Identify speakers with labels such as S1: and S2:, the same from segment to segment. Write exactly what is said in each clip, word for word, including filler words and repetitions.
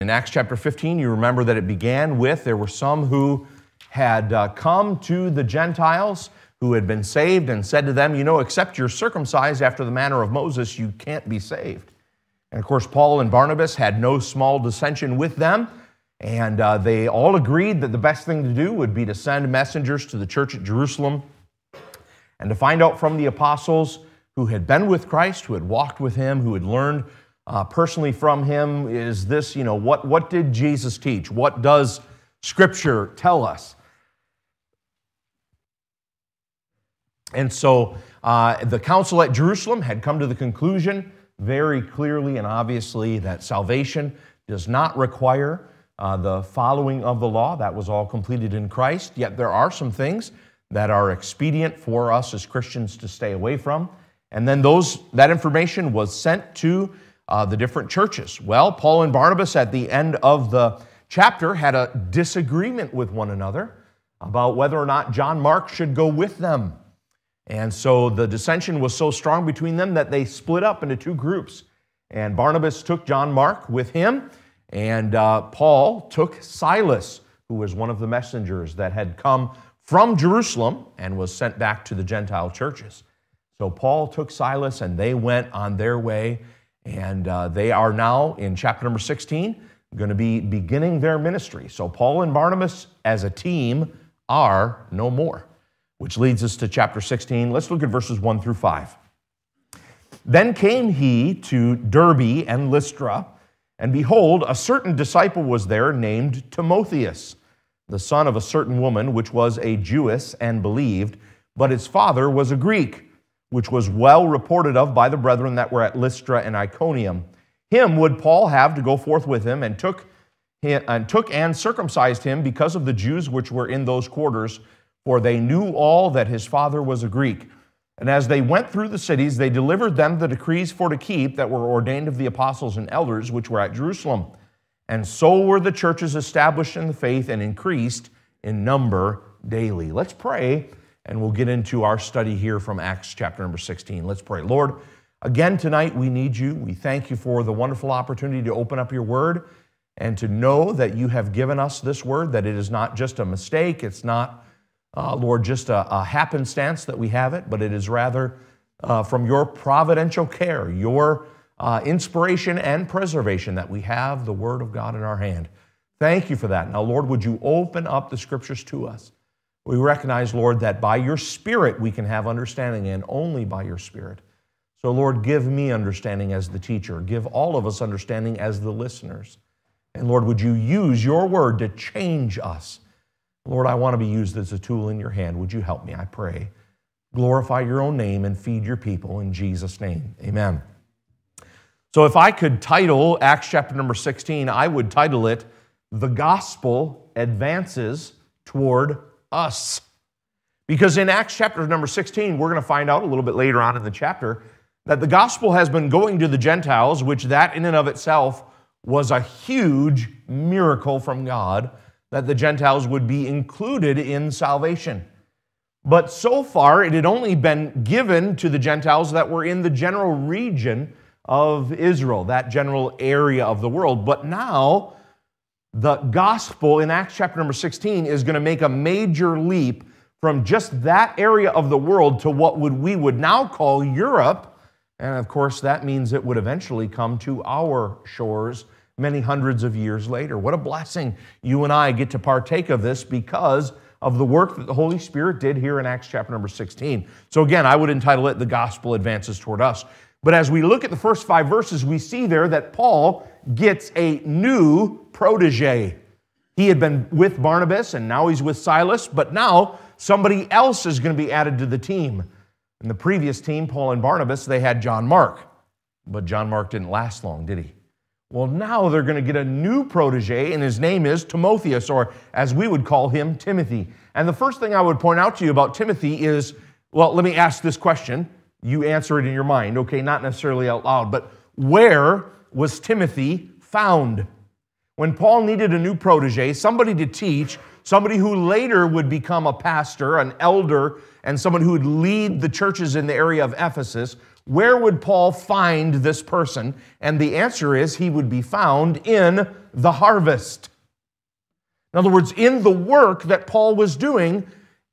S1: In Acts chapter fifteen, you remember that it began with, there were some who had uh, come to the Gentiles who had been saved and said to them, you know, except you're circumcised after the manner of Moses, you can't be saved. And of course, Paul and Barnabas had no small dissension with them, and uh, they all agreed that the best thing to do would be to send messengers to the church at Jerusalem and to find out from the apostles who had been with Christ, who had walked with him, who had learned uh, personally from him, is this, you know, what, what did Jesus teach? What does Scripture tell us? And so uh, the council at Jerusalem had come to the conclusion very clearly and obviously that salvation does not require uh, the following of the law. That was all completed in Christ. Yet there are some things that are expedient for us as Christians to stay away from. And then those that information was sent to uh, the different churches. Well, Paul and Barnabas at the end of the chapter had a disagreement with one another about whether or not John Mark should go with them. And so the dissension was so strong between them that they split up into two groups. And Barnabas took John Mark with him, and uh, Paul took Silas, who was one of the messengers that had come from Jerusalem and was sent back to the Gentile churches. So Paul took Silas, and they went on their way, and uh, they are now, in chapter number sixteen, going to be beginning their ministry. So Paul and Barnabas, as a team, are no more. Which leads us to chapter sixteen. Let's look at verses one through five. Then came he to Derbe and Lystra, and behold, a certain disciple was there named Timotheus, the son of a certain woman, which was a Jewess and believed, but his father was a Greek, which was well reported of by the brethren that were at Lystra and Iconium. Him would Paul have to go forth with him, and took, and took and circumcised him because of the Jews which were in those quarters, for they knew all that his father was a Greek. And as they went through the cities, they delivered them the decrees for to keep that were ordained of the apostles and elders which were at Jerusalem. And so were the churches established in the faith and increased in number daily. Let's pray, and we'll get into our study here from Acts chapter number sixteen. Let's pray. Lord, again tonight we need you. We thank you for the wonderful opportunity to open up your word and to know that you have given us this word, that it is not just a mistake, it's not Uh, Lord, just a, a happenstance that we have it, but it is rather uh, from your providential care, your uh, inspiration and preservation that we have the Word of God in our hand. Thank you for that. Now, Lord, would you open up the Scriptures to us? We recognize, Lord, that by your Spirit we can have understanding, and only by your Spirit. So, Lord, give me understanding as the teacher. Give all of us understanding as the listeners. And, Lord, would you use your Word to change us? Lord, I want to be used as a tool in your hand. Would you help me, I pray? Glorify your own name and feed your people in Jesus' name. Amen. So if I could title Acts chapter number sixteen, I would title it, The Gospel Advances Toward Us. Because in Acts chapter number sixteen, we're going to find out a little bit later on in the chapter that the gospel has been going to the Gentiles, which that in and of itself was a huge miracle from God, that the Gentiles would be included in salvation. But so far, it had only been given to the Gentiles that were in the general region of Israel, that general area of the world. But now, the gospel in Acts chapter number sixteen is going to make a major leap from just that area of the world to what would we would now call Europe. And of course, that means it would eventually come to our shores many hundreds of years later. What a blessing you and I get to partake of this because of the work that the Holy Spirit did here in Acts chapter number sixteen. So again, I would entitle it, The Gospel Advances Toward Us. But as we look at the first five verses, we see there that Paul gets a new protege. He had been with Barnabas, and now he's with Silas, but now somebody else is going to be added to the team. In the previous team, Paul and Barnabas, they had John Mark. But John Mark didn't last long, did he? Well, now they're going to get a new protege, and his name is Timotheus, or as we would call him, Timothy. And the first thing I would point out to you about Timothy is, well, let me ask this question. You answer it in your mind, okay, not necessarily out loud, but where was Timothy found? When Paul needed a new protege, somebody to teach, somebody who later would become a pastor, an elder, and someone who would lead the churches in the area of Ephesus, where would Paul find this person? And the answer is he would be found in the harvest. In other words, in the work that Paul was doing,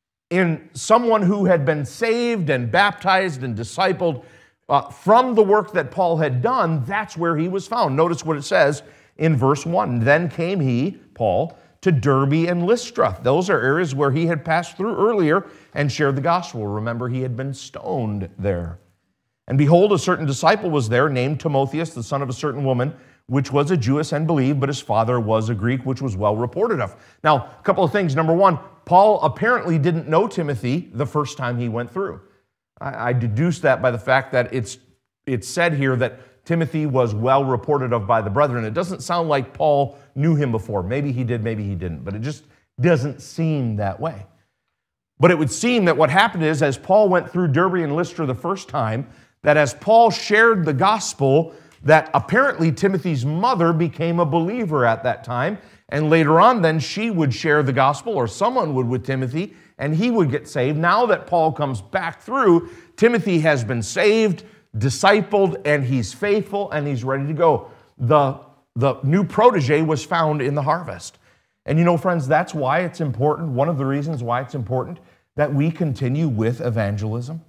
S1: in someone who had been saved and baptized and discipled uh, from the work that Paul had done, that's where he was found. Notice what it says in verse one. Then came he, Paul, to Derbe and Lystra. Those are areas where he had passed through earlier and shared the gospel. Remember, he had been stoned there. And behold, a certain disciple was there named Timotheus, the son of a certain woman, which was a Jewess and believed, but his father was a Greek, which was well reported of. Now, a couple of things. Number one, Paul apparently didn't know Timothy the first time he went through. I, I deduced that by the fact that it's, it's said here that Timothy was well reported of by the brethren. It doesn't sound like Paul knew him before. Maybe he did, maybe he didn't, but it just doesn't seem that way. But it would seem that what happened is, as Paul went through Derbe and Lystra the first time, that as Paul shared the gospel, that apparently Timothy's mother became a believer at that time, and later on then she would share the gospel, or someone would with Timothy, and he would get saved. Now that Paul comes back through, Timothy has been saved, discipled, and he's faithful, and he's ready to go. The, the new protege was found in the harvest. And you know, friends, that's why it's important, one of the reasons why it's important that we continue with evangelism,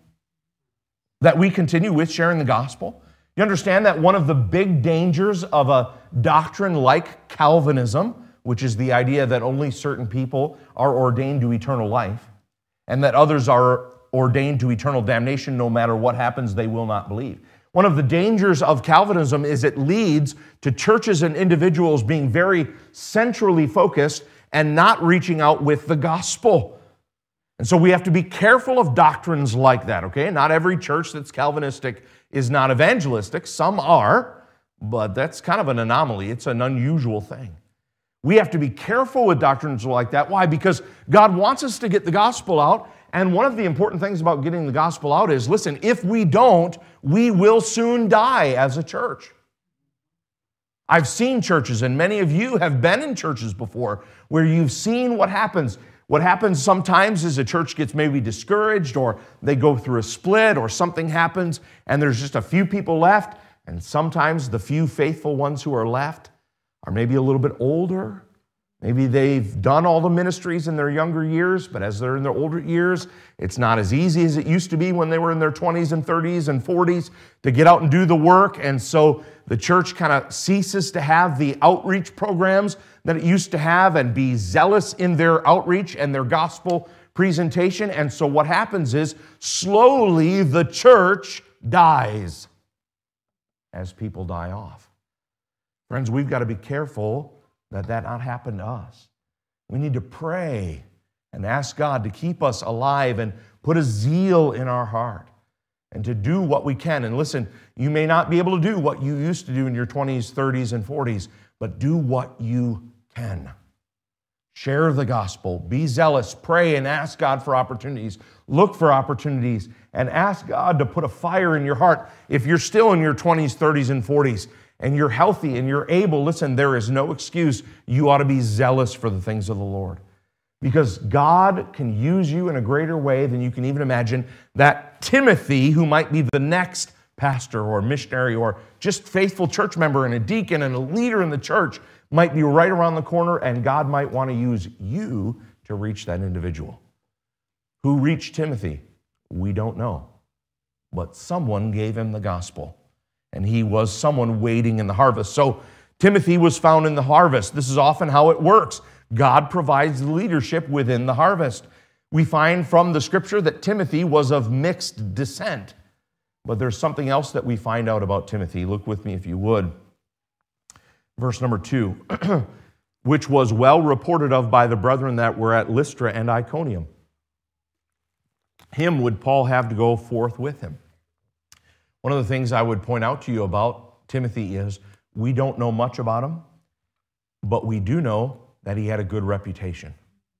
S1: that we continue with sharing the gospel. You understand that one of the big dangers of a doctrine like Calvinism, which is the idea that only certain people are ordained to eternal life, and that others are ordained to eternal damnation no matter what happens, they will not believe. One of the dangers of Calvinism is it leads to churches and individuals being very centrally focused and not reaching out with the gospel. And so we have to be careful of doctrines like that, okay? Not every church that's Calvinistic is not evangelistic. Some are, but that's kind of an anomaly. It's an unusual thing. We have to be careful with doctrines like that. Why? Because God wants us to get the gospel out, and one of the important things about getting the gospel out is, listen, if we don't, we will soon die as a church. I've seen churches, and many of you have been in churches before, where you've seen what happens. What happens sometimes is a church gets maybe discouraged, or they go through a split, or something happens, and there's just a few people left, and sometimes the few faithful ones who are left are maybe a little bit older. Maybe they've done all the ministries in their younger years, but as they're in their older years, it's not as easy as it used to be when they were in their twenties and thirties and forties to get out and do the work. And so the church kind of ceases to have the outreach programs that it used to have and be zealous in their outreach and their gospel presentation. And so what happens is slowly the church dies as people die off. Friends, we've got to be careful that that not happen to us. We need to pray and ask God to keep us alive and put a zeal in our heart and to do what we can. And listen, you may not be able to do what you used to do in your twenties, thirties, and forties, but do what you can. Share the gospel. Be zealous. Pray and ask God for opportunities. Look for opportunities and ask God to put a fire in your heart. If you're still in your twenties, thirties, and forties, and you're healthy and you're able, listen, there is no excuse. You ought to be zealous for the things of the Lord. Because God can use you in a greater way than you can even imagine. That Timothy, who might be the next pastor or missionary or just faithful church member and a deacon and a leader in the church, might be right around the corner, and God might want to use you to reach that individual. Who reached Timothy? We don't know. But someone gave him the gospel. And he was someone waiting in the harvest. So Timothy was found in the harvest. This is often how it works. God provides leadership within the harvest. We find from the scripture that Timothy was of mixed descent. But there's something else that we find out about Timothy. Look with me if you would. Verse number two. Which was well reported of by the brethren that were at Lystra and Iconium. Him would Paul have to go forth with him. One of the things I would point out to you about Timothy is we don't know much about him, but we do know that he had a good reputation.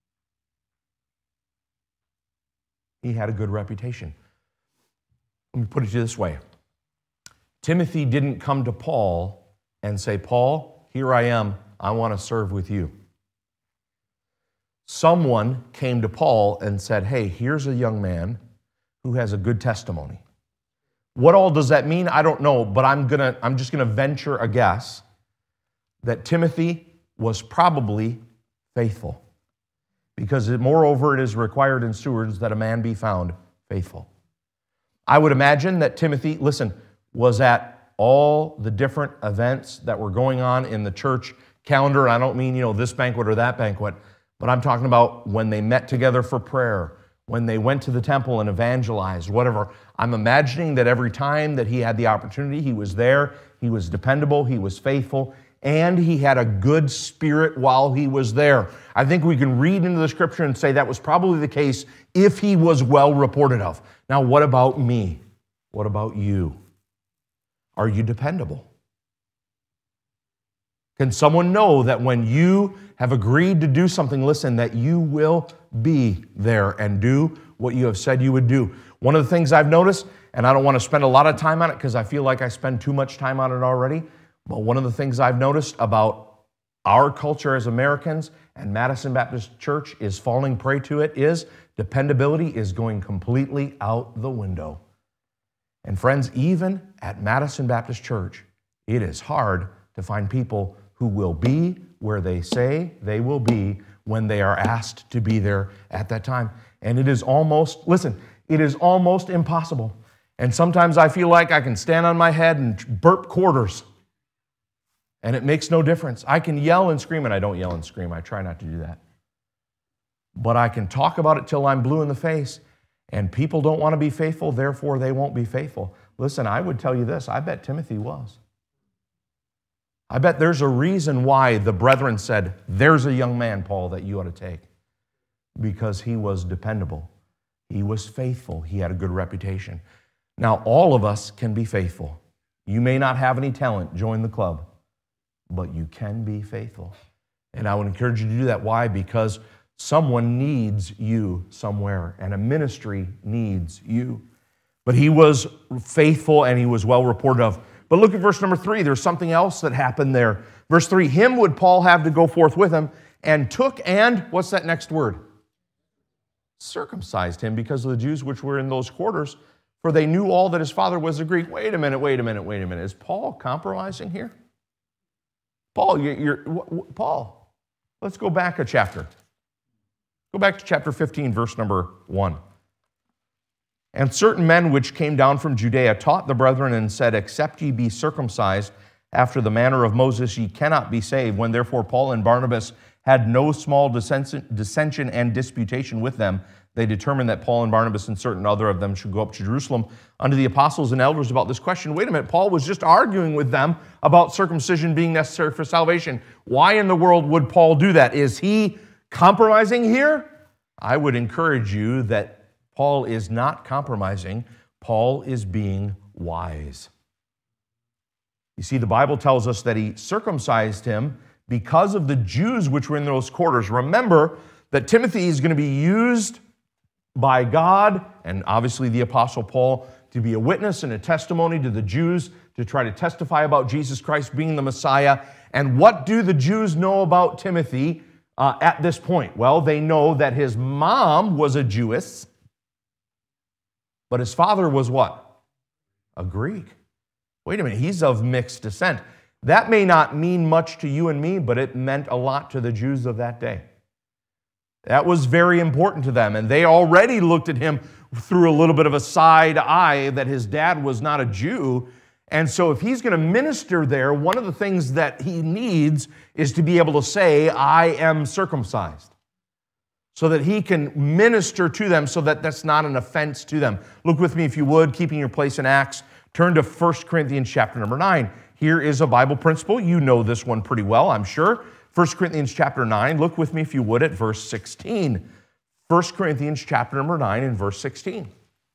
S1: He had a good reputation. Let me put it to you this way. Timothy didn't come to Paul and say, Paul, here I am. I want to serve with you. Someone came to Paul and said, hey, here's a young man who has a good testimony. What all does that mean? I don't know, but I'm gonna, I'm just going to venture a guess that Timothy was probably faithful. Because moreover, it is required in stewards that a man be found faithful. I would imagine that Timothy, listen, was at all the different events that were going on in the church calendar. I don't mean, you know, this banquet or that banquet, but I'm talking about when they met together for prayer, when they went to the temple and evangelized, whatever. I'm imagining that every time that he had the opportunity, he was there, he was dependable, he was faithful, and he had a good spirit while he was there. I think we can read into the scripture and say that was probably the case if he was well reported of. Now, what about me? What about you? Are you dependable? Can someone know that when you have agreed to do something, listen, that you will be there and do what you have said you would do? One of the things I've noticed, and I don't want to spend a lot of time on it because I feel like I spend too much time on it already, but one of the things I've noticed about our culture as Americans, and Madison Baptist Church is falling prey to it, is dependability is going completely out the window. And friends, even at Madison Baptist Church, it is hard to find people who will be where they say they will be when they are asked to be there at that time. And it is almost, listen, it is almost impossible. And sometimes I feel like I can stand on my head and burp quarters, and it makes no difference. I can yell and scream, and I don't yell and scream. I try not to do that. But I can talk about it till I'm blue in the face, and people don't want to be faithful, therefore they won't be faithful. Listen, I would tell you this. I bet Timothy was. I bet there's a reason why the brethren said, there's a young man, Paul, that you ought to take. Because he was dependable. He was faithful. He had a good reputation. Now, all of us can be faithful. You may not have any talent, join the club. But you can be faithful. And I would encourage you to do that. Why? Because someone needs you somewhere, and a ministry needs you. But he was faithful and he was well reported of. But look at verse number three. There's something else that happened there. Verse three, him would Paul have to go forth with him, and took and, what's that next word? Circumcised him, because of the Jews which were in those quarters, for they knew all that his father was a Greek. Wait a minute, wait a minute, wait a minute. Is Paul compromising here? Paul, you're, you're, Paul, let's go back a chapter. Go back to chapter fifteen, verse number one. And certain men which came down from Judea taught the brethren and said, except ye be circumcised after the manner of Moses, ye cannot be saved. When therefore Paul and Barnabas had no small dissension and disputation with them, they determined that Paul and Barnabas and certain other of them should go up to Jerusalem unto the apostles and elders about this question. Wait a minute, Paul was just arguing with them about circumcision being necessary for salvation. Why in the world would Paul do that? Is he compromising here? I would encourage you that Paul is not compromising. Paul is being wise. You see, the Bible tells us that he circumcised him because of the Jews which were in those quarters. Remember that Timothy is going to be used by God, and obviously the Apostle Paul, to be a witness and a testimony to the Jews, to try to testify about Jesus Christ being the Messiah. And what do the Jews know about Timothy uh, at this point? Well, they know that his mom was a Jewess, but his father was what? A Greek. Wait a minute, he's of mixed descent. That may not mean much to you and me, but it meant a lot to the Jews of that day. That was very important to them, and they already looked at him through a little bit of a side eye that his dad was not a Jew. And so if he's going to minister there, one of the things that he needs is to be able to say, I am circumcised, so that he can minister to them so that that's not an offense to them. Look with me, if you would, keeping your place in Acts. Turn to First Corinthians chapter number nine. Here is a Bible principle. You know this one pretty well, I'm sure. First Corinthians chapter nine, look with me if you would at verse sixteen. First Corinthians chapter number nine and verse sixteen.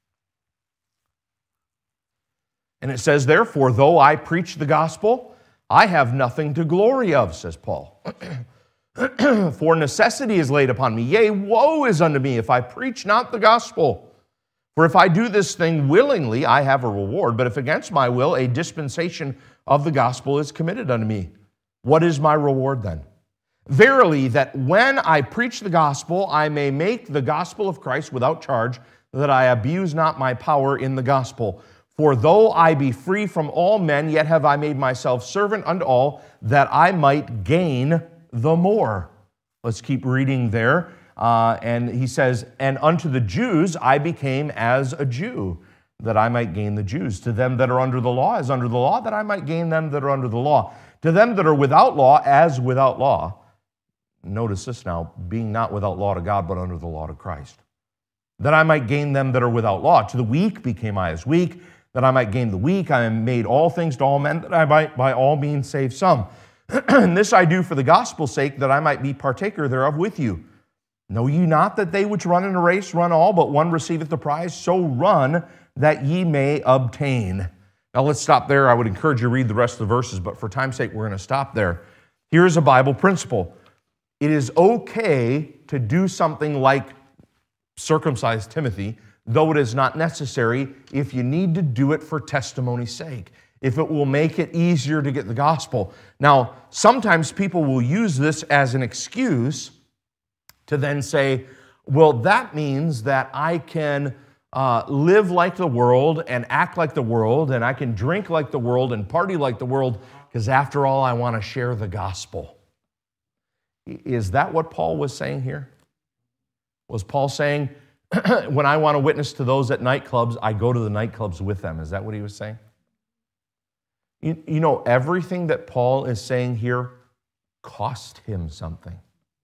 S1: And it says, therefore, though I preach the gospel, I have nothing to glory of, says Paul. For necessity is laid upon me. Yea, woe is unto me if I preach not the gospel. For if I do this thing willingly, I have a reward. But if against my will, a dispensation of the gospel is committed unto me. What is my reward then? Verily, that when I preach the gospel, I may make the gospel of Christ without charge, that I abuse not my power in the gospel. For though I be free from all men, yet have I made myself servant unto all, that I might gain the more. Let's keep reading there. Uh, and he says, and unto the Jews I became as a Jew, that I might gain the Jews. To them that are under the law, as under the law, that I might gain them that are under the law. To them that are without law, as without law. Notice this now, being not without law to God, but under the law to Christ. That I might gain them that are without law. To the weak became I as weak, that I might gain the weak. I am made all things to all men, that I might by all means save some. And this I do for the gospel's sake, that I might be partaker thereof with you. Know ye not that they which run in a race run all, but one receiveth the prize? So run that ye may obtain. Now let's stop there. I would encourage you to read the rest of the verses, but for time's sake, we're going to stop there. Here's a Bible principle. It is okay to do something like circumcise Timothy, though it is not necessary if you need to do it for testimony's sake, if it will make it easier to get the gospel. Now, sometimes people will use this as an excuse to then say, well, that means that I can uh, live like the world and act like the world, and I can drink like the world and party like the world, because after all, I want to share the gospel. Is that what Paul was saying here? Was Paul saying, when I want to witness to those at nightclubs, I go to the nightclubs with them? Is that what he was saying? You, you know, everything that Paul is saying here cost him something.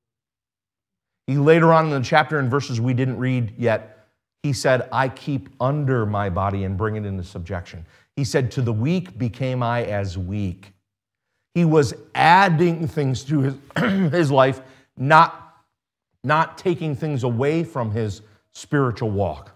S1: He later on in the chapter, in verses we didn't read yet, he said, I keep under my body and bring it into subjection. He said, to the weak became I as weak. He was adding things to his, his life, not, not taking things away from his spiritual walk.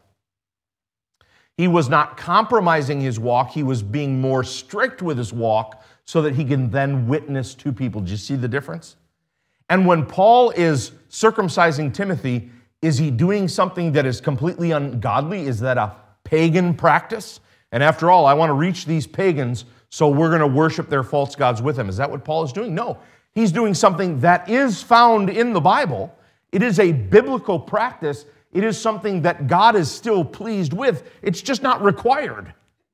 S1: He was not compromising his walk. He was being more strict with his walk so that he can then witness to people. Do you see the difference? And when Paul is circumcising Timothy, is he doing something that is completely ungodly? Is that a pagan practice? And after all, I want to reach these pagans, so we're going to worship their false gods with them. Is that what Paul is doing? No. He's doing something that is found in the Bible. It is a biblical practice. It is something that God is still pleased with. It's just not required.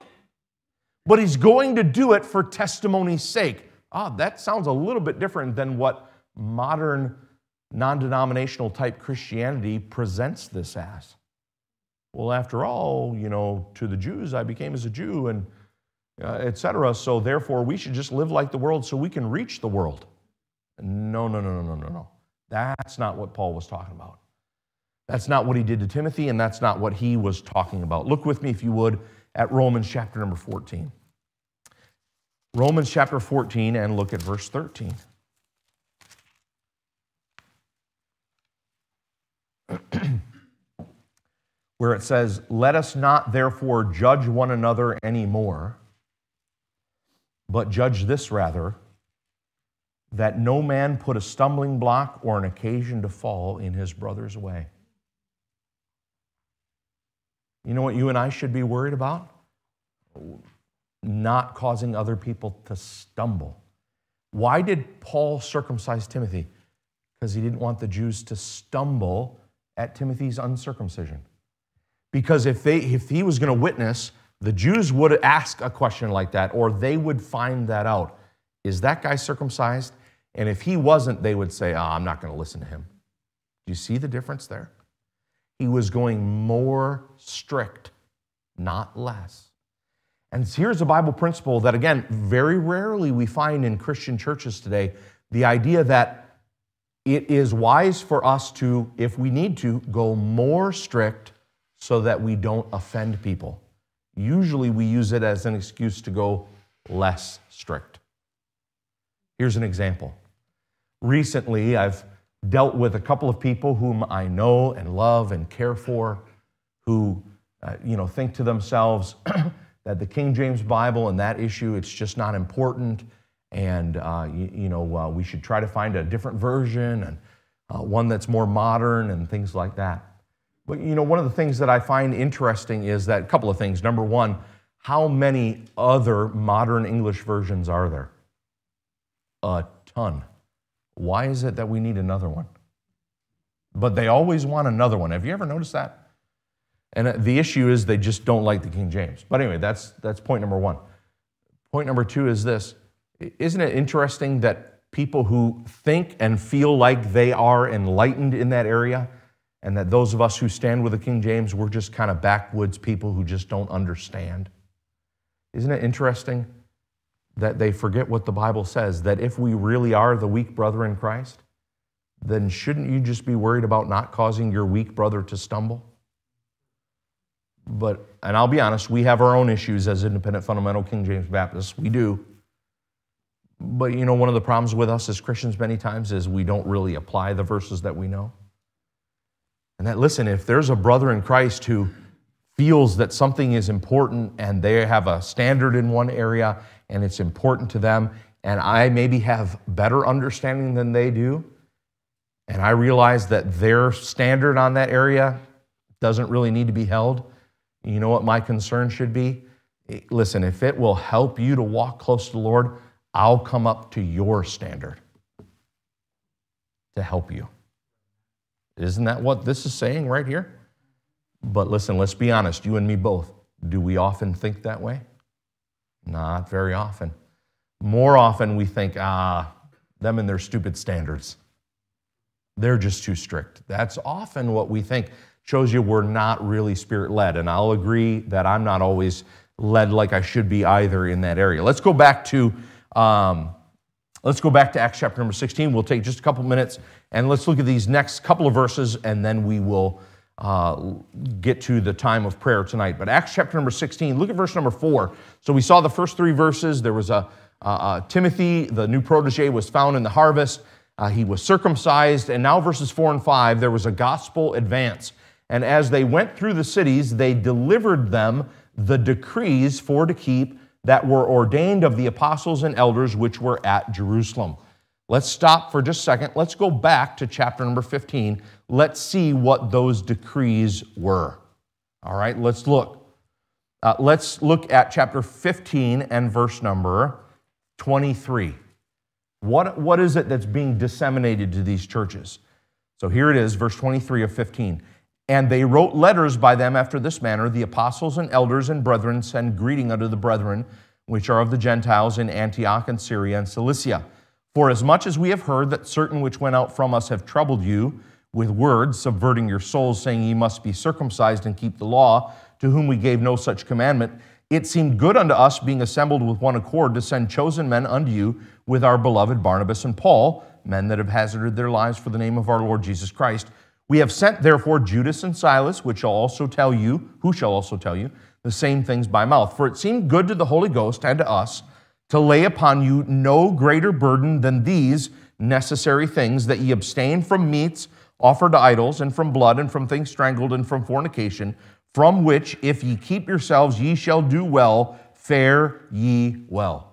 S1: But he's going to do it for testimony's sake. Ah, that sounds a little bit different than what modern non-denominational type Christianity presents this as. Well, after all, you know, to the Jews I became as a Jew, and uh, et cetera. So therefore, we should just live like the world so we can reach the world. No, no, no, no, no, no, no. That's not what Paul was talking about. That's not what he did to Timothy, and that's not what he was talking about. Look with me, if you would, at Romans chapter number fourteen. Romans chapter fourteen, and look at verse thirteen. Where it says, let us not therefore judge one another anymore, but judge this rather, that no man put a stumbling block or an occasion to fall in his brother's way. You know what you and I should be worried about? Not causing other people to stumble. Why did Paul circumcise Timothy? Because he didn't want the Jews to stumble at Timothy's uncircumcision. Because if they, if he was going to witness, the Jews would ask a question like that, or they would find that out. Is that guy circumcised? And if he wasn't, they would say, oh, I'm not going to listen to him. Do you see the difference there? He was going more strict, not less. And here's a Bible principle that, again, very rarely we find in Christian churches today, the idea that it is wise for us to, if we need to, go more strict so that we don't offend people. Usually we use it as an excuse to go less strict. Here's an example. Recently, I've dealt with a couple of people whom I know and love and care for, who uh, you know, think to themselves that the King James Bible and that issue, it's just not important, and uh, you, you know uh, we should try to find a different version, and uh, one that's more modern and things like that. But you know, one of the things that I find interesting is that a couple of things. Number one, how many other modern English versions are there? A ton. Why is it that we need another one? But they always want another one. Have you ever noticed that? And the issue is they just don't like the King James. But anyway, that's, that's point number one. Point number two is this. Isn't it interesting that people who think and feel like they are enlightened in that area, and that those of us who stand with the King James, we're just kind of backwoods people who just don't understand? Isn't it interesting that they forget what the Bible says, that if we really are the weak brother in Christ, then shouldn't you just be worried about not causing your weak brother to stumble? But, and I'll be honest, we have our own issues as independent fundamental King James Baptists. We do. But you know, one of the problems with us as Christians many times is we don't really apply the verses that we know. And that, listen, if there's a brother in Christ who feels that something is important and they have a standard in one area and it's important to them, and I maybe have better understanding than they do, and I realize that their standard on that area doesn't really need to be held, you know what my concern should be? Listen, if it will help you to walk close to the Lord, I'll come up to your standard to help you. Isn't that what this is saying right here? But listen, let's be honest, you and me both. Do we often think that way? Not very often. More often we think, ah, them and their stupid standards. They're just too strict. That's often what we think. Shows you we're not really Spirit-led. And I'll agree that I'm not always led like I should be either in that area. Let's go back to um, let's go back to Acts chapter number sixteen. We'll take just a couple minutes and let's look at these next couple of verses, and then we will uh, get to the time of prayer tonight. But Acts chapter number sixteen, look at verse number four. So we saw the first three verses. There was a uh, uh, Timothy, the new protege, was found in the harvest. Uh, he was circumcised, and now verses four and five, there was a gospel advance. And as they went through the cities, they delivered them the decrees for to keep that were ordained of the apostles and elders which were at Jerusalem. Let's stop for just a second. Let's go back to chapter number fifteen. Let's see what those decrees were. All right, let's look. Uh, let's look at chapter fifteen and verse number twenty-three. What, what is it that's being disseminated to these churches? So here it is, verse twenty-three of fifteen. And they wrote letters by them after this manner, the apostles and elders and brethren send greeting unto the brethren, which are of the Gentiles in Antioch and Syria and Cilicia. For as much as we have heard that certain which went out from us have troubled you with words, subverting your souls, saying ye must be circumcised and keep the law, to whom we gave no such commandment, it seemed good unto us, being assembled with one accord, to send chosen men unto you with our beloved Barnabas and Paul, men that have hazarded their lives for the name of our Lord Jesus Christ. We have sent therefore Judas and Silas, which shall also tell you, who shall also tell you, the same things by mouth. For it seemed good to the Holy Ghost and to us to lay upon you no greater burden than these necessary things, that ye abstain from meats offered to idols, and from blood, and from things strangled, and from fornication, from which if ye keep yourselves, ye shall do well, fare ye well.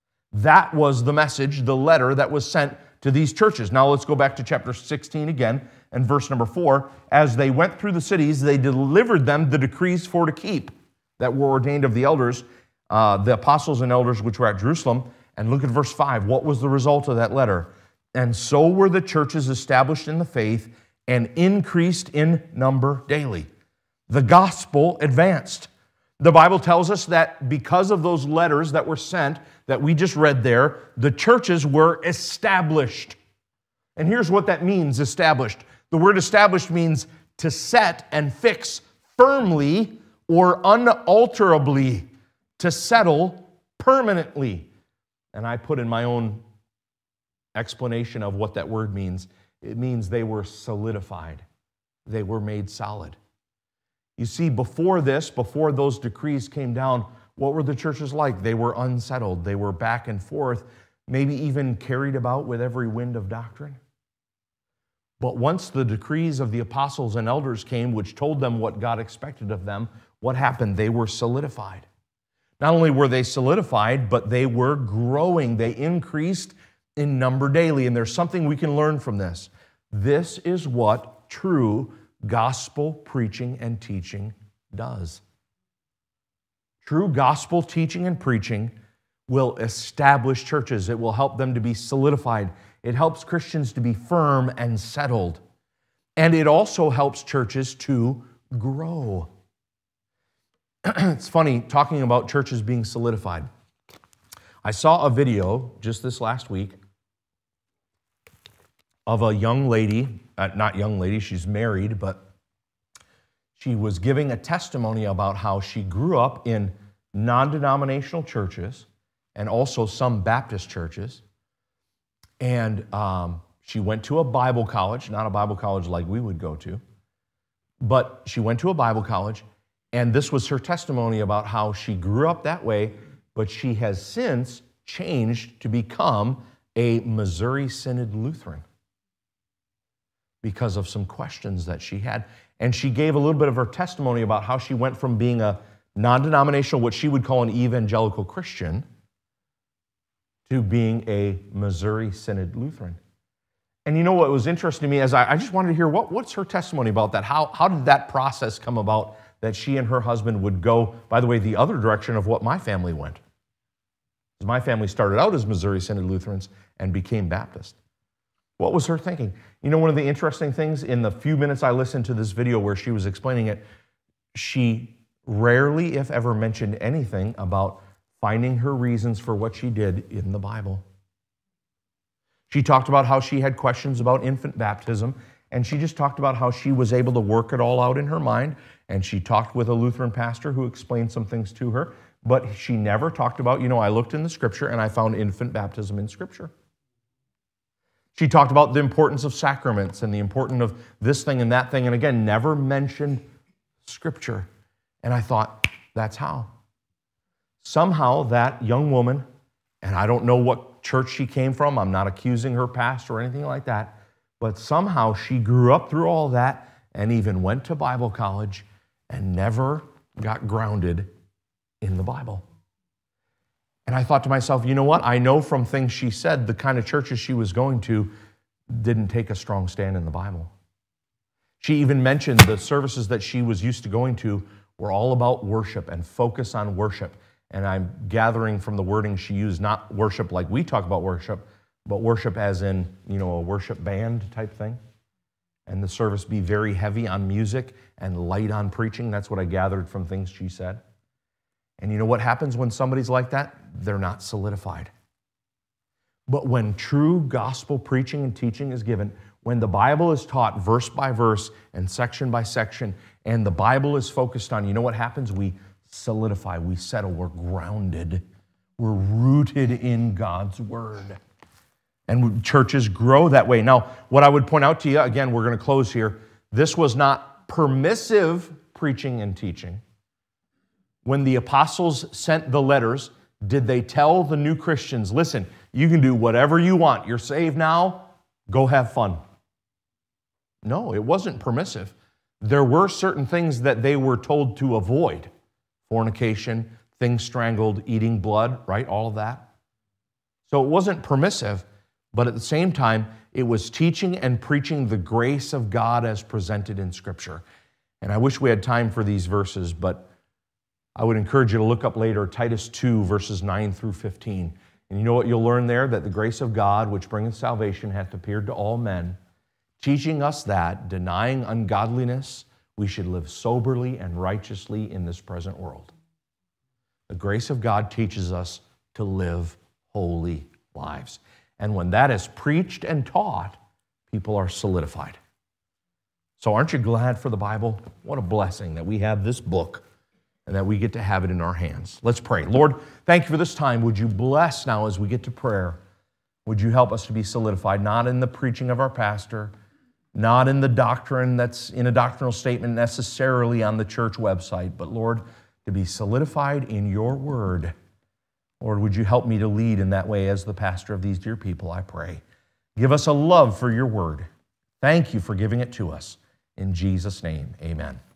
S1: That was the message, the letter that was sent to these churches. Now let's go back to chapter sixteen again, and verse number four. As they went through the cities, they delivered them the decrees for to keep that were ordained of the elders, uh, the apostles and elders which were at Jerusalem. And look at verse five. What was the result of that letter? And so were the churches established in the faith and increased in number daily. The gospel advanced. The Bible tells us that because of those letters that were sent, that we just read there, the churches were established. And here's what that means, established. The word established means to set and fix firmly or unalterably, to settle permanently. And I put in my own explanation of what that word means. It means they were solidified. They were made solid. You see, before this, before those decrees came down, what were the churches like? They were unsettled. They were back and forth, maybe even carried about with every wind of doctrine. But once the decrees of the apostles and elders came, which told them what God expected of them, what happened? They were solidified. Not only were they solidified, but they were growing. They increased in number daily. And there's something we can learn from this. This is what true gospel preaching and teaching does. True gospel teaching and preaching will establish churches. It will help them to be solidified. It helps Christians to be firm and settled. And it also helps churches to grow. It's funny, talking about churches being solidified. I saw a video just this last week of a young lady, uh, not young lady, she's married, but she was giving a testimony about how she grew up in non-denominational churches and also some Baptist churches. And um, she went to a Bible college, not a Bible college like we would go to, but she went to a Bible college, and this was her testimony about how she grew up that way, but she has since changed to become a Missouri Synod Lutheran because of some questions that she had. And she gave a little bit of her testimony about how she went from being a non-denominational, what she would call an evangelical Christian, to being a Missouri Synod Lutheran. And you know what was interesting to me is I, I just wanted to hear what, what's her testimony about that? How, how did that process come about that she and her husband would go, by the way, the other direction of what my family went? Because my family started out as Missouri Synod Lutherans and became Baptist. What was her thinking? You know, one of the interesting things in the few minutes I listened to this video where she was explaining it, she rarely, if ever, mentioned anything about finding her reasons for what she did in the Bible. She talked about how she had questions about infant baptism, and she just talked about how she was able to work it all out in her mind, and she talked with a Lutheran pastor who explained some things to her, but she never talked about, you know, I looked in the Scripture and I found infant baptism in Scripture. She talked about the importance of sacraments and the importance of this thing and that thing, and again, never mentioned Scripture. And I thought, that's how. Somehow that young woman, and I don't know what church she came from, I'm not accusing her pastor or anything like that, but somehow she grew up through all that and even went to Bible college and never got grounded in the Bible. And I thought to myself, you know what? I know from things she said, the kind of churches she was going to didn't take a strong stand in the Bible. She even mentioned the services that she was used to going to were all about worship and focus on worship. And I'm gathering from the wording she used, not worship like we talk about worship, but worship as in, you know, a worship band type thing. And the service be very heavy on music and light on preaching. That's what I gathered from things she said. And you know what happens when somebody's like that? They're not solidified. But when true gospel preaching and teaching is given, when the Bible is taught verse by verse and section by section, and the Bible is focused on, you know what happens? We solidify, we settle, we're grounded, we're rooted in God's Word. And churches grow that way. Now, what I would point out to you, again, we're going to close here, this was not permissive preaching and teaching. When the apostles sent the letters, did they tell the new Christians, listen, you can do whatever you want. You're saved now, go have fun? No, it wasn't permissive. There were certain things that they were told to avoid. Fornication, things strangled, eating blood, right? All of that. So it wasn't permissive, but at the same time, it was teaching and preaching the grace of God as presented in Scripture. And I wish we had time for these verses, but I would encourage you to look up later Titus two, verses nine through fifteen. And you know what you'll learn there? That the grace of God, which bringeth salvation, hath appeared to all men, teaching us that, denying ungodliness, we should live soberly and righteously in this present world. The grace of God teaches us to live holy lives. And when that is preached and taught, people are solidified. So aren't you glad for the Bible? What a blessing that we have this book and that we get to have it in our hands. Let's pray. Lord, thank you for this time. Would you bless now as we get to prayer? Would you help us to be solidified, not in the preaching of our pastor, not in the doctrine that's in a doctrinal statement necessarily on the church website, but Lord, to be solidified in your word. Lord, would you help me to lead in that way as the pastor of these dear people, I pray. Give us a love for your word. Thank you for giving it to us. In Jesus' name, amen.